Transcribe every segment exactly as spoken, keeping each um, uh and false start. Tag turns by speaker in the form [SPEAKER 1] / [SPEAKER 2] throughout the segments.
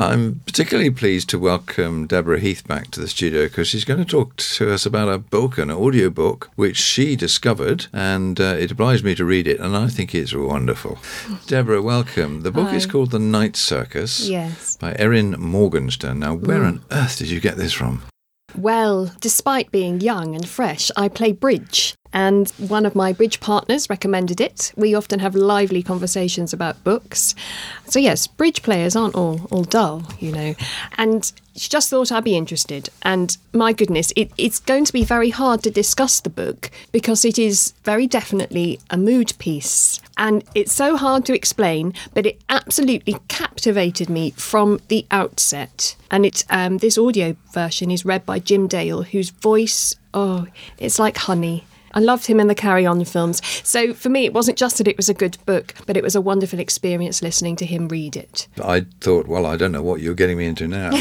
[SPEAKER 1] I'm particularly pleased to welcome Deborah Heath back to the studio because she's going to talk to us about a book, an audio book, which she discovered, and uh, it obliged me to read it, and I think it's wonderful. Deborah, welcome. The book
[SPEAKER 2] Hi.
[SPEAKER 1] is called The Night Circus
[SPEAKER 2] Yes.
[SPEAKER 1] by Erin Morgenstern. Now, where
[SPEAKER 2] Mm.
[SPEAKER 1] on earth did you get this from?
[SPEAKER 2] Well, despite being young and fresh, I play bridge. And one of my bridge partners recommended it. We often have lively conversations about books. So yes, bridge players aren't all, all dull, you know. And she just thought I'd be interested. And my goodness, it, it's going to be very hard to discuss the book because it is very definitely a mood piece. And it's so hard to explain, but it absolutely captivated me from the outset. And it's um, this audio version is read by Jim Dale, whose voice, oh, it's like honey. I loved him in the Carry On films. So for me, it wasn't just that it was a good book, but it was a wonderful experience listening to him read it.
[SPEAKER 1] I thought, well, I don't know what you're getting me into now.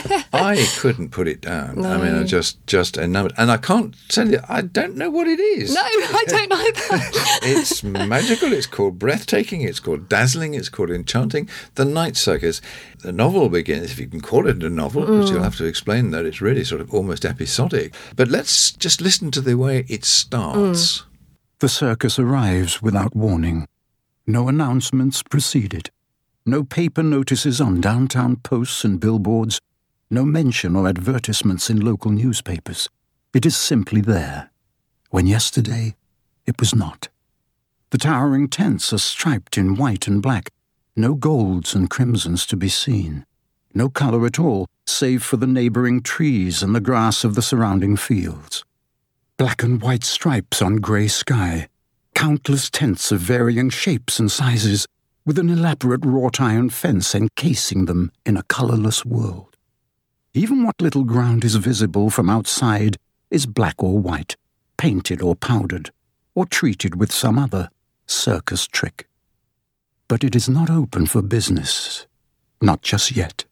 [SPEAKER 1] I couldn't put it down.
[SPEAKER 2] No.
[SPEAKER 1] I mean, I just, just enamored. And I can't tell you, I don't know what it is.
[SPEAKER 2] No, I don't either.
[SPEAKER 1] It's magical, it's called breathtaking, it's called dazzling, it's called enchanting. The Night Circus. The novel begins, if you can call it a novel,
[SPEAKER 2] Mm.
[SPEAKER 1] because you'll have to explain that it's really sort of almost episodic. But let's just listen to the way it starts. Mm.
[SPEAKER 3] The circus arrives without warning. No announcements precede it. No paper notices on downtown posts and billboards. No mention or advertisements in local newspapers. It is simply there, when yesterday it was not. The towering tents are striped in white and black. No golds and crimsons to be seen. No colour at all, save for the neighbouring trees and the grass of the surrounding fields. Black and white stripes on grey sky. Countless tents of varying shapes and sizes, with an elaborate wrought iron fence encasing them in a colourless world. Even what little ground is visible from outside is black or white, painted or powdered, or treated with some other circus trick. But it is not open for business, not just yet.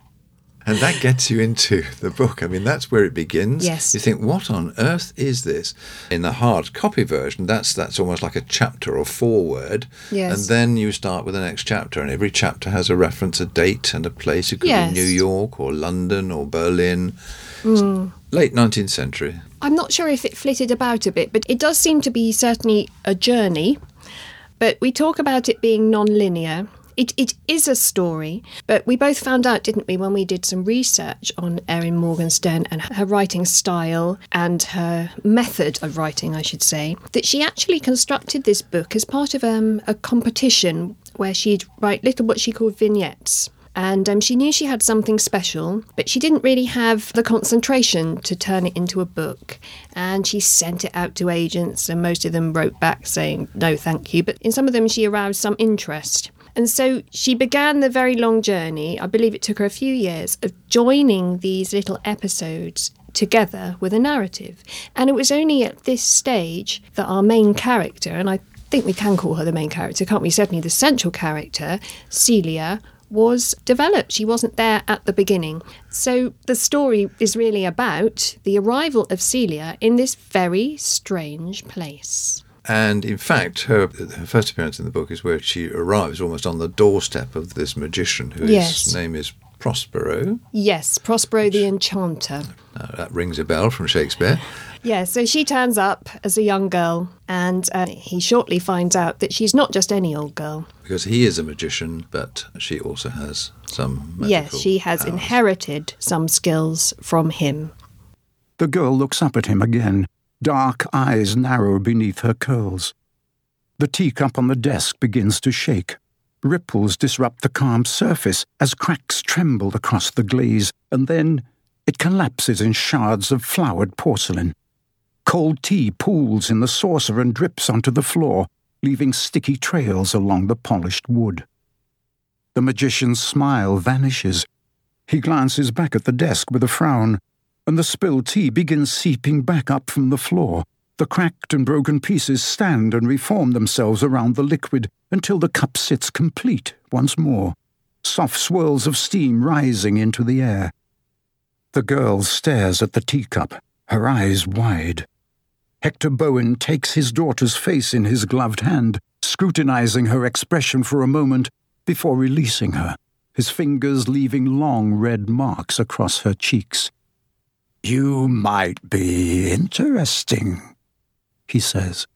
[SPEAKER 1] And that gets you into the book. I mean, that's where it begins.
[SPEAKER 2] Yes.
[SPEAKER 1] You think, what on earth is this? In the hard copy version, that's that's almost like a chapter or foreword.
[SPEAKER 2] Yes.
[SPEAKER 1] And then you start with the next chapter, and every chapter has a reference, a date and a place. It could
[SPEAKER 2] Yes.
[SPEAKER 1] be New York or London or Berlin.
[SPEAKER 2] Mm.
[SPEAKER 1] Late nineteenth century.
[SPEAKER 2] I'm not sure if it flitted about a bit, but it does seem to be certainly a journey. But we talk about it being non-linear. It it is a story, but we both found out, didn't we, when we did some research on Erin Morgenstern and her writing style and her method of writing, I should say, that she actually constructed this book as part of um, a competition where she'd write little what she called vignettes. And um, she knew she had something special, but she didn't really have the concentration to turn it into a book. And she sent it out to agents, and most of them wrote back saying, no, thank you. But in some of them, she aroused some interest. And so she began the very long journey, I believe it took her a few years, of joining these little episodes together with a narrative. And it was only at this stage that our main character, and I think we can call her the main character, can't we? Certainly the central character, Celia, was developed. She wasn't there at the beginning. So the story is really about the arrival of Celia in this very strange place.
[SPEAKER 1] And in fact, her, her first appearance in the book is where she arrives almost on the doorstep of this magician whose
[SPEAKER 2] Yes.
[SPEAKER 1] name is Prospero.
[SPEAKER 2] Yes, Prospero the Enchanter.
[SPEAKER 1] Now, that rings a bell from Shakespeare.
[SPEAKER 2] Yeah, so she turns up as a young girl, and uh, he shortly finds out that she's not just any old girl.
[SPEAKER 1] Because he is a magician, but she also has some magical
[SPEAKER 2] Yes, she has
[SPEAKER 1] powers.
[SPEAKER 2] inherited some skills from him.
[SPEAKER 3] The girl looks up at him again, dark eyes narrow beneath her curls. The teacup on the desk begins to shake. Ripples disrupt the calm surface as cracks tremble across the glaze, and then it collapses in shards of floured porcelain. Cold tea pools in the saucer and drips onto the floor, leaving sticky trails along the polished wood. The magician's smile vanishes. He glances back at the desk with a frown, and the spilled tea begins seeping back up from the floor. The cracked and broken pieces stand and reform themselves around the liquid until the cup sits complete once more, soft swirls of steam rising into the air. The girl stares at the teacup, her eyes wide. Hector Bowen takes his daughter's face in his gloved hand, scrutinizing her expression for a moment before releasing her. his fingers leaving long red marks across her cheeks. "You might be interesting," he says.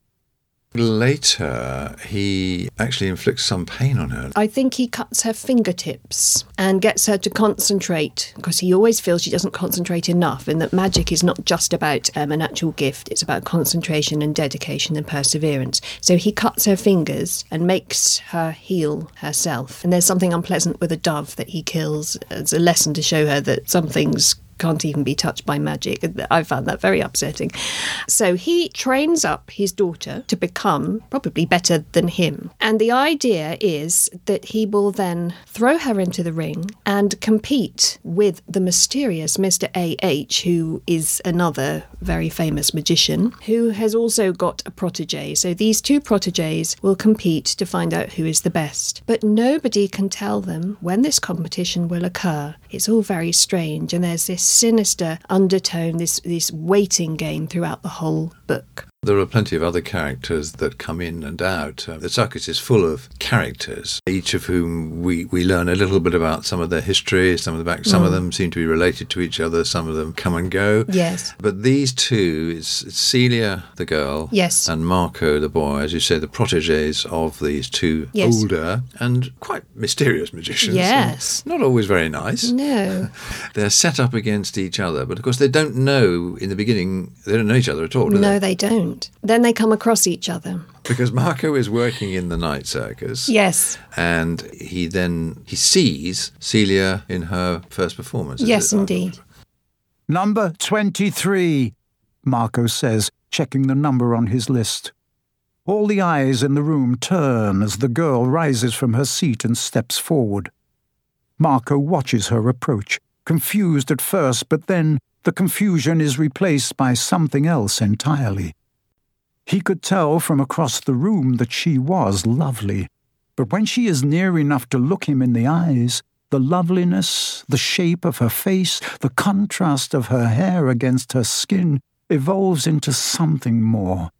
[SPEAKER 1] Later, he actually inflicts some pain on her.
[SPEAKER 2] I think he cuts her fingertips and gets her to concentrate, because he always feels she doesn't concentrate enough, and that magic is not just about um, a natural gift, it's about concentration and dedication and perseverance. So he cuts her fingers and makes her heal herself. And there's something unpleasant with a dove that he kills as a lesson to show her that some things can't even be touched by magic. I found that very upsetting. So he trains up his daughter to become probably better than him. And the idea is that he will then throw her into the ring and compete with the mysterious Mister A H, who is another very famous magician, who has also got a protege. So these two proteges will compete to find out who is the best. But nobody can tell them when this competition will occur. It's all very strange, and there's this sinister undertone, this this waiting game throughout the whole book.
[SPEAKER 1] There are plenty of other characters that come in and out. Uh, the circus is full of characters, each of whom we, we learn a little bit about some of their history, some of the back. Some mm. of them seem to be related to each other, some of them come and go.
[SPEAKER 2] Yes.
[SPEAKER 1] But these two, it's, it's Celia, the girl,
[SPEAKER 2] yes,
[SPEAKER 1] and Marco, the boy, as you say, the proteges of these two yes. older and quite mysterious magicians.
[SPEAKER 2] Yes.
[SPEAKER 1] Not always very nice.
[SPEAKER 2] No.
[SPEAKER 1] They're set up against each other, but of course they don't know in the beginning, they don't know each other at all, do
[SPEAKER 2] no,
[SPEAKER 1] they?
[SPEAKER 2] they don't. Then they come across each other.
[SPEAKER 1] Because Marco is working in the night circus.
[SPEAKER 2] Yes.
[SPEAKER 1] And he then, he sees Celia in her first performance.
[SPEAKER 2] Yes, indeed.
[SPEAKER 3] "Number twenty-three, Marco says, checking the number on his list. All the eyes in the room turn as the girl rises from her seat and steps forward. Marco watches her approach, confused at first, but then the confusion is replaced by something else entirely. He could tell from across the room that she was lovely, but when she is near enough to look him in the eyes, the loveliness, the shape of her face, the contrast of her hair against her skin evolves into something more.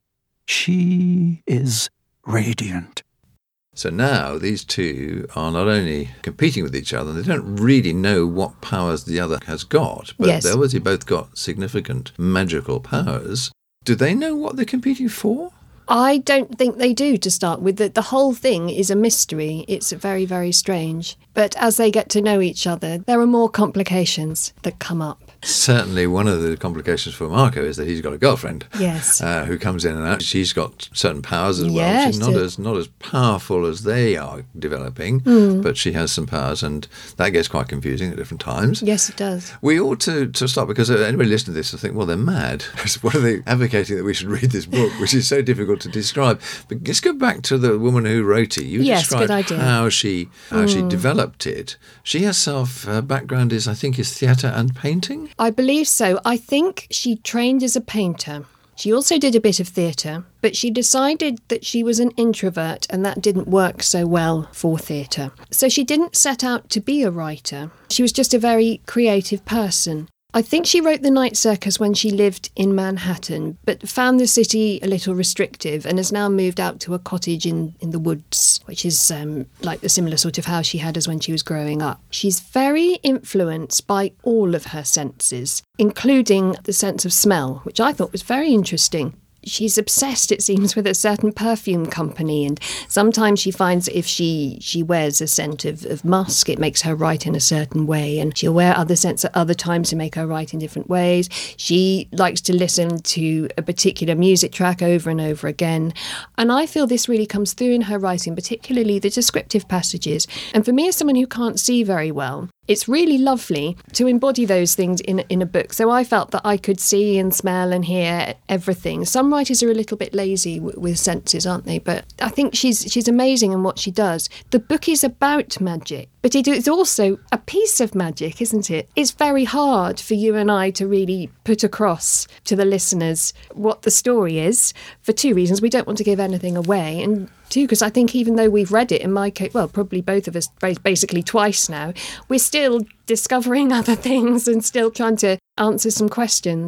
[SPEAKER 3] She is radiant.
[SPEAKER 1] So now these two are not only competing with each other, they don't really know what powers the other has got, but
[SPEAKER 2] yes.
[SPEAKER 1] they obviously both got significant magical powers. Do they know what they're competing for?
[SPEAKER 2] I don't think they do, to start with. The, the whole thing is a mystery. It's very, very strange. But as they get to know each other, there are more complications that come up.
[SPEAKER 1] Certainly one of the complications for Marco is that he's got a girlfriend.
[SPEAKER 2] Yes.
[SPEAKER 1] Uh, who comes in and out. She's got certain powers as well.
[SPEAKER 2] Yes,
[SPEAKER 1] She's not
[SPEAKER 2] it...
[SPEAKER 1] as not as powerful as they are developing,
[SPEAKER 2] mm.
[SPEAKER 1] but she has some powers, and that gets quite confusing at different times.
[SPEAKER 2] Yes, it does.
[SPEAKER 1] We ought to, to stop, because anybody listening to this will think, well, they're mad. What are they advocating that we should read this book, which is so difficult to describe? But let's go back to the woman who wrote it. You
[SPEAKER 2] yes,
[SPEAKER 1] described
[SPEAKER 2] good idea.
[SPEAKER 1] how she how
[SPEAKER 2] mm.
[SPEAKER 1] she developed it. She herself, her background is, I think, is theatre and painting?
[SPEAKER 2] I believe so. I think she trained as a painter. She also did a bit of theatre, but she decided that she was an introvert and that didn't work so well for theatre. So she didn't set out to be a writer. She was just a very creative person. I think she wrote The Night Circus when she lived in Manhattan, but found the city a little restrictive and has now moved out to a cottage in, in the woods, which is um, like the similar sort of house she had as when she was growing up. She's very influenced by all of her senses, including the sense of smell, which I thought was very interesting. She's obsessed, it seems, with a certain perfume company, and sometimes she finds if she, she wears a scent of, of musk, it makes her write in a certain way, and she'll wear other scents at other times to make her write in different ways. She likes to listen to a particular music track over and over again, and I feel this really comes through in her writing, particularly the descriptive passages. And for me, as someone who can't see very well, it's really lovely to embody those things in, in a book. So I felt that I could see and smell and hear everything. Some writers are a little bit lazy w- with senses, aren't they? But I think she's she's amazing in what she does. The book is about magic, but it is also a piece of magic, isn't it? It's very hard for you and I to really put across to the listeners what the story is, for two reasons. We don't want to give anything away, and two, because I think even though we've read it, in my case, well, probably both of us basically twice now, we're still discovering other things and still trying to answer some questions.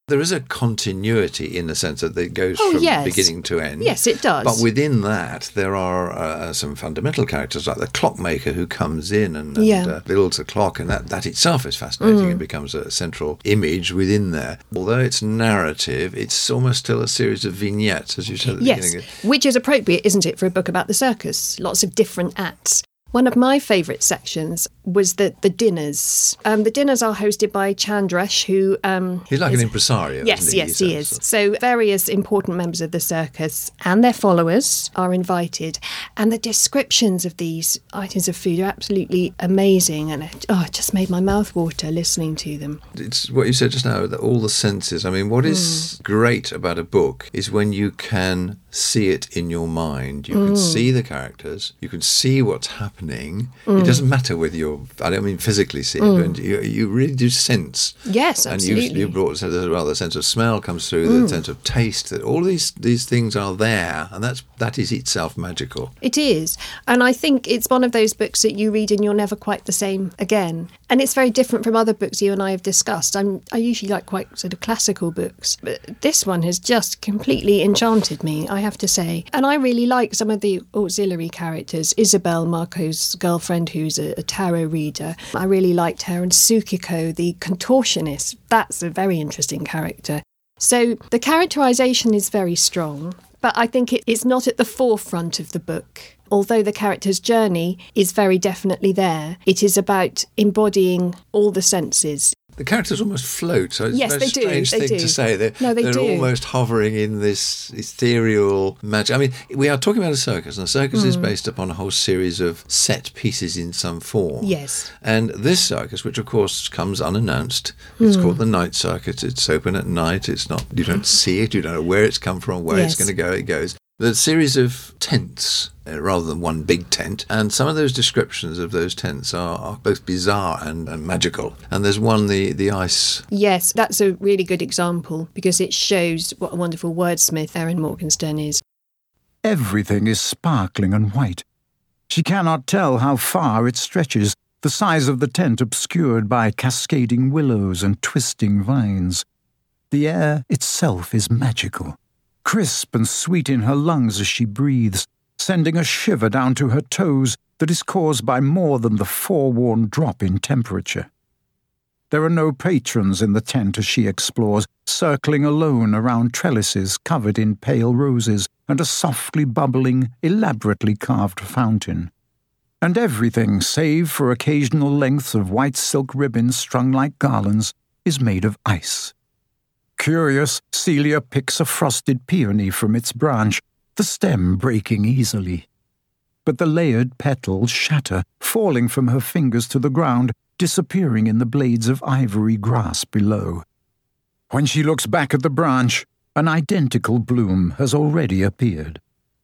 [SPEAKER 1] There is a continuity in the sense that it goes
[SPEAKER 2] Oh,
[SPEAKER 1] from
[SPEAKER 2] yes.
[SPEAKER 1] beginning to end.
[SPEAKER 2] Yes, it does.
[SPEAKER 1] But within that, there are uh, some fundamental characters like the clockmaker who comes in and, and
[SPEAKER 2] Yeah.
[SPEAKER 1] uh, builds a clock, and that, that itself is fascinating
[SPEAKER 2] Mm.
[SPEAKER 1] and becomes a central image within there. Although it's narrative, it's almost still a series of vignettes, as you said at the
[SPEAKER 2] Yes,
[SPEAKER 1] beginning.
[SPEAKER 2] which is appropriate, isn't it, for a book about the circus? Lots of different acts. One of my favourite sections was the, the dinners. Um, the dinners are hosted by Chandresh, who... Um,
[SPEAKER 1] He's like
[SPEAKER 2] is,
[SPEAKER 1] an impresario.
[SPEAKER 2] Yes,
[SPEAKER 1] isn't he?
[SPEAKER 2] yes, he
[SPEAKER 1] says.
[SPEAKER 2] is. So various important members of the circus and their followers are invited. And the descriptions of these items of food are absolutely amazing. And it, oh, it just made my mouth water listening to them.
[SPEAKER 1] It's what you said just now, that all the senses. I mean, what is
[SPEAKER 2] Mm.
[SPEAKER 1] great about a book is when you can see it in your mind. You
[SPEAKER 2] Mm.
[SPEAKER 1] can see the characters. You can see what's happening. It doesn't matter whether you're, I don't mean physically see it, but you, you really do sense.
[SPEAKER 2] Yes,
[SPEAKER 1] And
[SPEAKER 2] absolutely.
[SPEAKER 1] you, you brought as well, the sense of smell comes through, the sense of taste. That all these these things are there, and that's that is itself magical.
[SPEAKER 2] It is. And I think it's one of those books that you read and you're never quite the same again. And it's very different from other books you and I have discussed. I'm, I usually like quite sort of classical books, but this one has just completely enchanted me, I have to say. And I really like some of the auxiliary characters. Isabel, Marco's girlfriend, who's a, a tarot reader. I really liked her. And Sukiko, the contortionist, that's a very interesting character. So the characterisation is very strong, but I think it, it's not at the forefront of the book. Although the character's journey is very definitely there, it is about embodying all the senses.
[SPEAKER 1] The characters almost float, so it's
[SPEAKER 2] Yes,
[SPEAKER 1] a very
[SPEAKER 2] they do,
[SPEAKER 1] strange
[SPEAKER 2] they
[SPEAKER 1] thing
[SPEAKER 2] do.
[SPEAKER 1] to say. They're,
[SPEAKER 2] No, they
[SPEAKER 1] they're
[SPEAKER 2] do.
[SPEAKER 1] almost hovering in this ethereal magic. I mean, we are talking about a circus, and a circus
[SPEAKER 2] Hmm.
[SPEAKER 1] is based upon a whole series of set pieces in some form.
[SPEAKER 2] Yes.
[SPEAKER 1] And this circus, which of course comes unannounced, it's
[SPEAKER 2] Hmm.
[SPEAKER 1] called the Night Circus. It's open at night. It's not. You don't see it. You don't know where it's come from, where
[SPEAKER 2] Yes.
[SPEAKER 1] it's going to go. It goes. There's a series of tents, uh, rather than one big tent, and some of those descriptions of those tents are, are both bizarre and, and magical. And there's one, the, the ice.
[SPEAKER 2] Yes, that's a really good example because it shows what a wonderful wordsmith Erin Morgenstern is.
[SPEAKER 3] Everything is sparkling and white. She cannot tell how far it stretches, the size of the tent obscured by cascading willows and twisting vines. The air itself is magical, crisp and sweet in her lungs as she breathes, sending a shiver down to her toes that is caused by more than the forewarned drop in temperature. There are no patrons in the tent as she explores, circling alone around trellises covered in pale roses and a softly bubbling, elaborately carved fountain. And everything, save for occasional lengths of white silk ribbons strung like garlands, is made of ice. Curious, Celia picks a frosted peony from its branch, the stem breaking easily. But the layered petals shatter, falling from her fingers to the ground, disappearing in the blades of ivory grass below. When she looks back at the branch, an identical bloom has already appeared.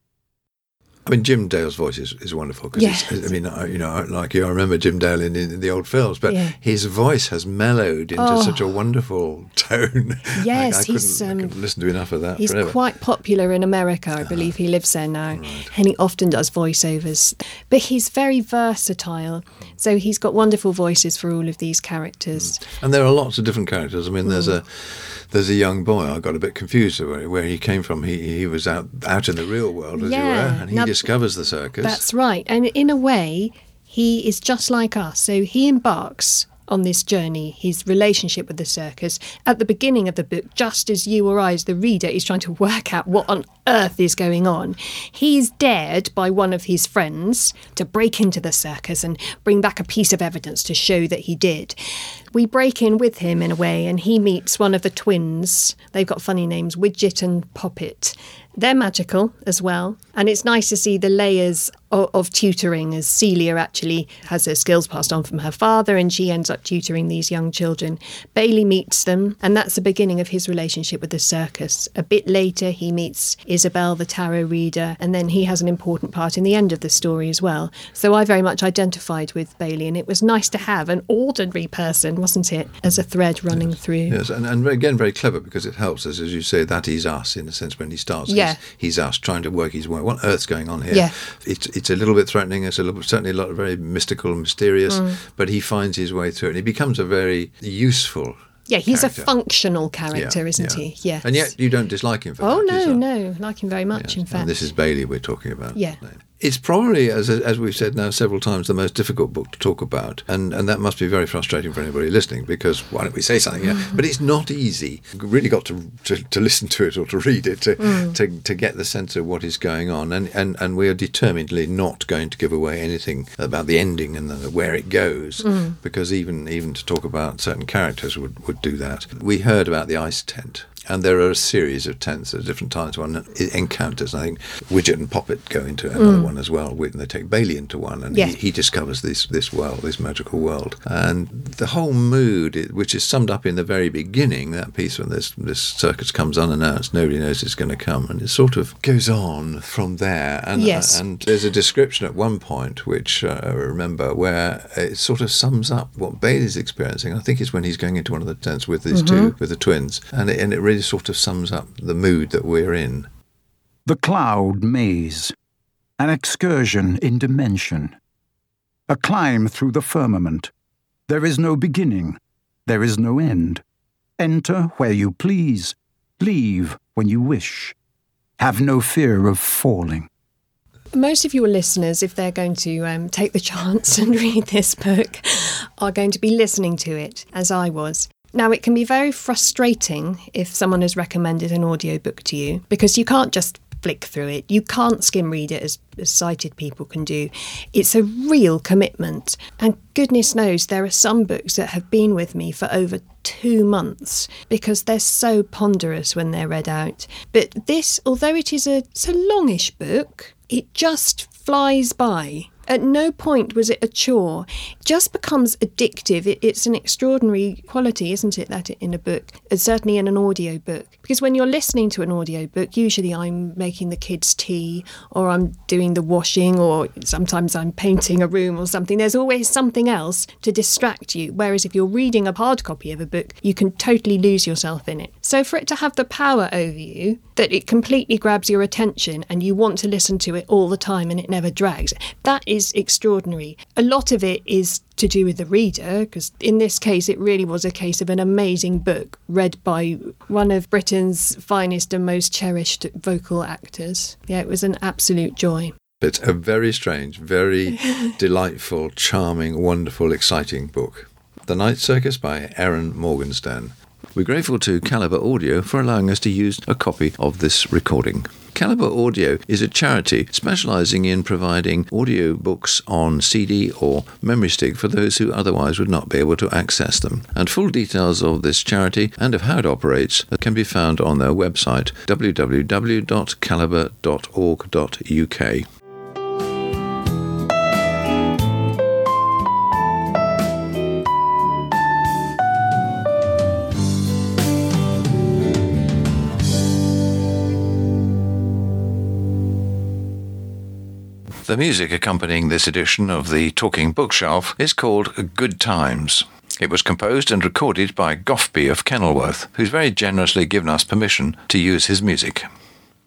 [SPEAKER 1] I mean, Jim Dale's voice is, is wonderful. Cause
[SPEAKER 2] Yes.
[SPEAKER 1] it's, I mean, I, you know, like you, I remember Jim Dale in, in the old films, but
[SPEAKER 2] Yeah.
[SPEAKER 1] his voice has mellowed into
[SPEAKER 2] Oh.
[SPEAKER 1] such a wonderful tone.
[SPEAKER 2] Yes,
[SPEAKER 1] I, I
[SPEAKER 2] he's,
[SPEAKER 1] couldn't, I
[SPEAKER 2] um,
[SPEAKER 1] couldn't listen to enough of that
[SPEAKER 2] He's
[SPEAKER 1] forever.
[SPEAKER 2] quite popular in America, I believe. He lives there now. And he often does voiceovers. But he's very versatile. So he's got wonderful voices for all of these characters.
[SPEAKER 1] And there are lots of different characters. I mean, there's a there's a young boy. I got a bit confused where, where he came from. He he was out out in the real world, as
[SPEAKER 2] Yeah.
[SPEAKER 1] you were, and he
[SPEAKER 2] Now-
[SPEAKER 1] discovers the circus.
[SPEAKER 2] That's right. And in a way, he is just like us. So he embarks on this journey, his relationship with the circus, at the beginning of the book, just as you or I, as the reader, is trying to work out what on earth is going on. He's dared by one of his friends to break into the circus and bring back a piece of evidence to show that he did. We break in with him in a way, and he meets one of the twins. They've got funny names, Widget and Poppet. They're magical as well, and it's nice to see the layers of, of tutoring, as Celia actually has her skills passed on from her father and she ends up tutoring these young children. Bailey meets them, and that's the beginning of his relationship with the circus. A bit later he meets Isabel, the tarot reader, and then he has an important part in the end of the story as well. So I very much identified with Bailey, and it was nice to have an ordinary person, wasn't it, as a thread running through.
[SPEAKER 1] Yes, and, and again, very clever because it helps us, as you say, that is us in a sense when he starts.
[SPEAKER 2] Yeah.
[SPEAKER 1] He's, he's us trying to work his way. What on earth's going on here?
[SPEAKER 2] Yeah.
[SPEAKER 1] It's it's a little bit threatening. It's a little, certainly a lot of very mystical and mysterious,
[SPEAKER 2] Mm.
[SPEAKER 1] but he finds his way through it. And he becomes a very useful
[SPEAKER 2] Yeah, he's
[SPEAKER 1] character.
[SPEAKER 2] a functional character,
[SPEAKER 1] Yeah,
[SPEAKER 2] isn't
[SPEAKER 1] yeah.
[SPEAKER 2] he? Yes.
[SPEAKER 1] And yet you don't dislike him for
[SPEAKER 2] Oh,
[SPEAKER 1] that. is
[SPEAKER 2] no,
[SPEAKER 1] that?
[SPEAKER 2] no. Like him very much,
[SPEAKER 1] Yes.
[SPEAKER 2] in fact.
[SPEAKER 1] And this is Bailey we're talking about.
[SPEAKER 2] Yeah.
[SPEAKER 1] It's probably, as as we've said now several times, the most difficult book to talk about. And and that must be very frustrating for anybody listening, because why don't we say something? Yeah. But it's not easy. You've really got to, to, to listen to it or to read it to, mm. to to get the sense of what is going on. And, and, and we are determinedly not going to give away anything about the ending and the, where it goes, mm. because even, even to talk about certain characters would, would do that. We heard about the ice tent. And there are a series of tents at different times. One encounters, I think, Widget and Poppet go into another mm. one as well. And they take Bailey into one, and yeah. he, he discovers this this world, this magical world. And the whole mood, which is summed up in the very beginning, that piece when this this circus comes unannounced, nobody knows it's going to come, and it sort of goes on from there. And
[SPEAKER 2] yes.
[SPEAKER 1] uh, and there's a description at one point, which uh, I remember, where it sort of sums up what Bailey's experiencing. I think it's when he's going into one of the tents with these mm-hmm. two, with the twins, and it, and it really sort of sums up the mood that we're in.
[SPEAKER 3] The cloud maze, an excursion in dimension, a climb through the firmament. There is no beginning, there is no end. Enter where you please, leave when you wish. Have no fear of falling.
[SPEAKER 2] Most of your listeners, if they're going to um, take the chance and read this book, are going to be listening to it, as I was. Now, it can be very frustrating if someone has recommended an audiobook to you, because you can't just flick through it. You can't skim read it as, as sighted people can do. It's a real commitment. And goodness knows there are some books that have been with me for over two months because they're so ponderous when they're read out. But this, although it is a, it's a longish book, it just flies by. At no point was it a chore. It just becomes addictive. It, it's an extraordinary quality, isn't it, that in a book, and certainly in an audio book. Because when you're listening to an audio book, usually I'm making the kids tea, or I'm doing the washing, or sometimes I'm painting a room or something. There's always something else to distract you. Whereas if you're reading a hard copy of a book, you can totally lose yourself in it. So for it to have the power over you, that it completely grabs your attention and you want to listen to it all the time and it never drags, that is extraordinary. A lot of it is to do with the reader, because in this case it really was a case of an amazing book read by one of Britain's finest and most cherished vocal actors. Yeah, it was an absolute joy.
[SPEAKER 1] It's a very strange, very delightful, charming, wonderful, exciting book. The Night Circus by Erin Morgenstern. We're grateful to Calibre Audio for allowing us to use a copy of this recording. Calibre Audio is a charity specialising in providing audio books on C D or memory stick for those who otherwise would not be able to access them. And full details of this charity and of how it operates can be found on their website w w w dot calibre dot org dot u k. The music accompanying this edition of the Talking Bookshelf is called Good Times. It was composed and recorded by Goffby of Kenilworth, who's very generously given us permission to use his music.